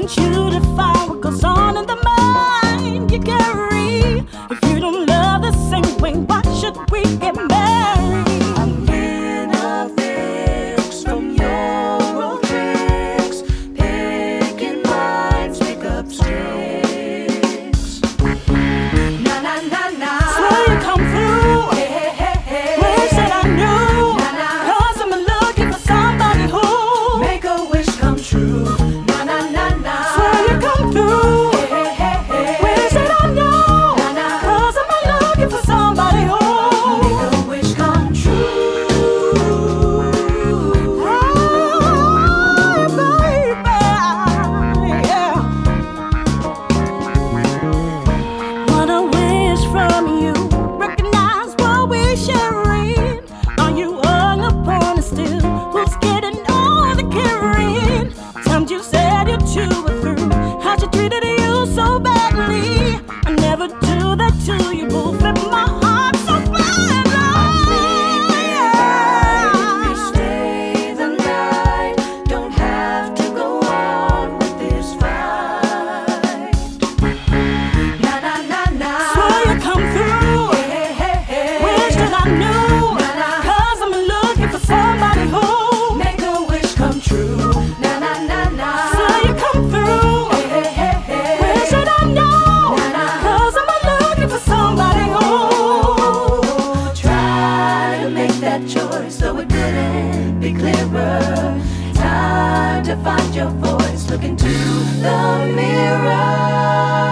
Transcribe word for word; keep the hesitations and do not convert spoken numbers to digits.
want you to find what goes on in the mind you carry. If you don't love the same way, why should we get married? I'm getting a fix from your old tricks, picking minds, pick up sticks. Na na na na. Swear you come through. Hey hey hey hey. Wish that I knew. Na na. Cause I'm looking for somebody who Make a wish come true. Na na na na. swear you come through. Hey hey hey hey. Wish that I knew. Na na. Cause I'm looking for somebody who Make a wish come true. Oh, baby, yeah. What a wish from you. Recognize what we're sharing. Are you hung upon a still? Who's getting all the caring? Times you said you two were through. How she treated you so badly. I never do that to you. Both flip my heart so badly. If you stay the night, don't have to go on with this fight. Na na na na. Swear you come through. Hey hey hey. Wish that I knew. Na na. Cause I'm looking for somebody who Make a wish come true. Na na na na. swear you come through. Hey hey hey. Wish that I know. Na na. Cause I'm looking for somebody who Try to make that choice, though it couldn't be clearer. Time to find your voice. Look into the mirror.